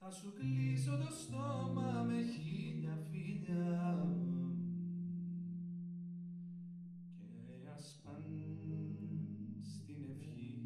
Θα σου κλείσω το στόμα με χίλια φιλιά και ας παν στην ευχή.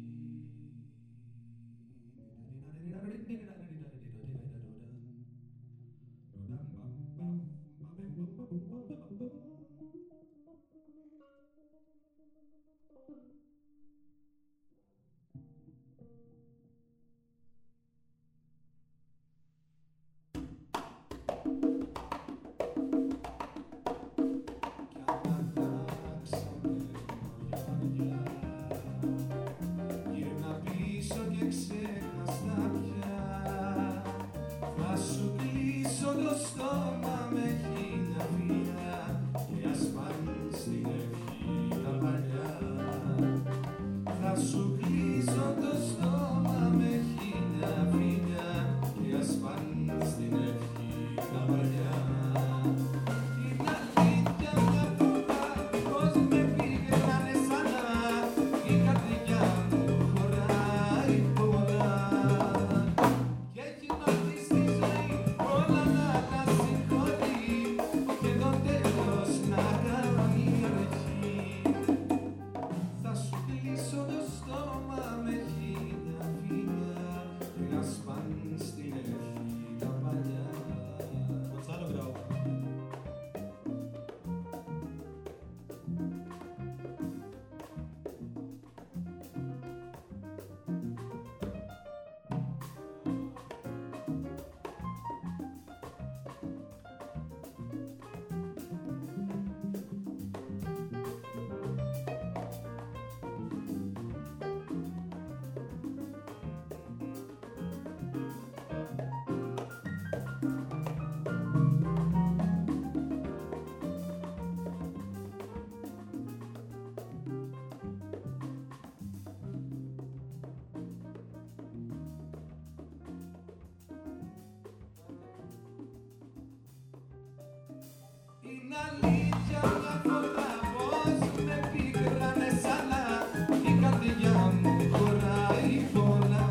Είναι αλήθεια μια φορά πως με πήρανε σαλά, η καρδιά μου χωράει πολλά.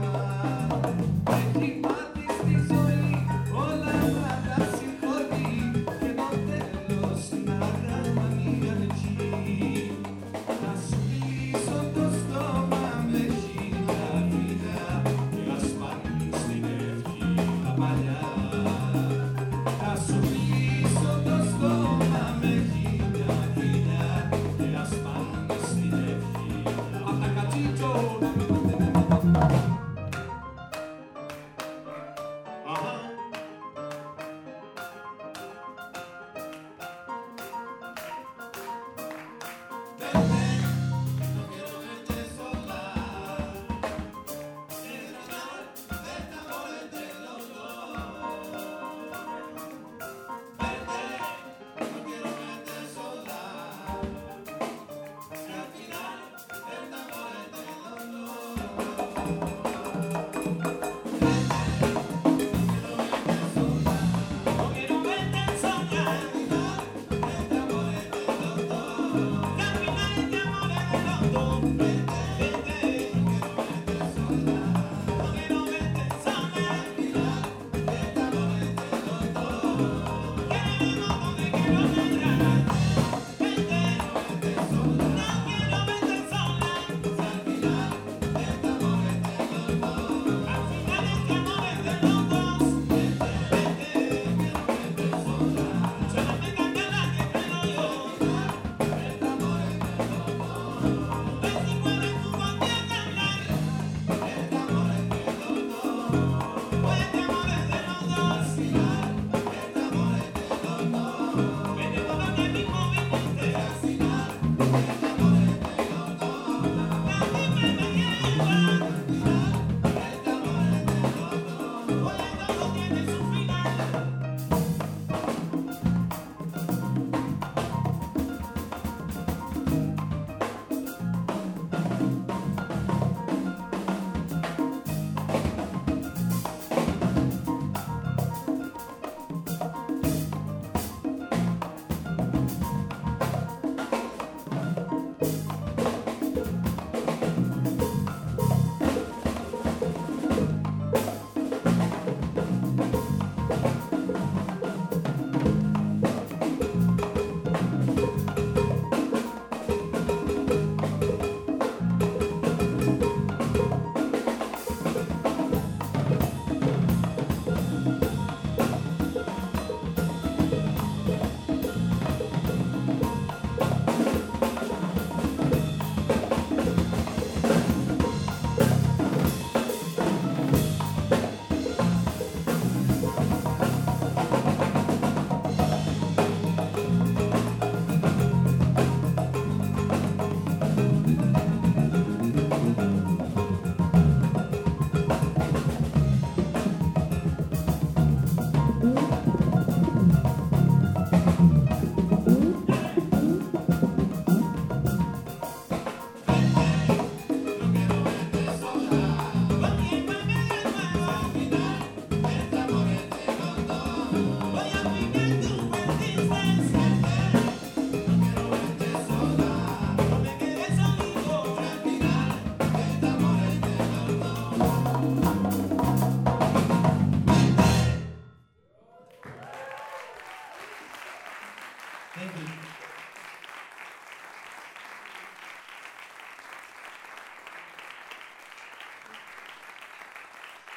Έχει μάθει στη ζωή όλα να τα συγχωρεί και το τέλος να κάνει αρχή. Θα σου κλείσω το στόμα με χίλια φιλιά και ας πάνε στην ευχή τα παλιά. Θα σου κλείσω το στόμα με χίλια φιλιά και ας πάνε στην ευχή. Απ' τα κατσίτσο να μην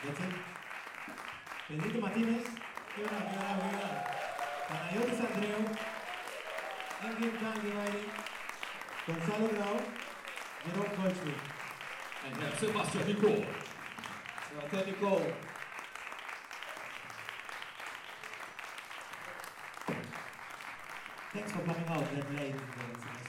That's it. Pedrito Martinez. Give it up, give it up, give it up. Panayotis Andreu. Engin Can Givaili. Gonzalo Grau. Jerome Goldschmidt. And now Sebastian Nicole. Sebastian Nicole. Thanks for coming out that late.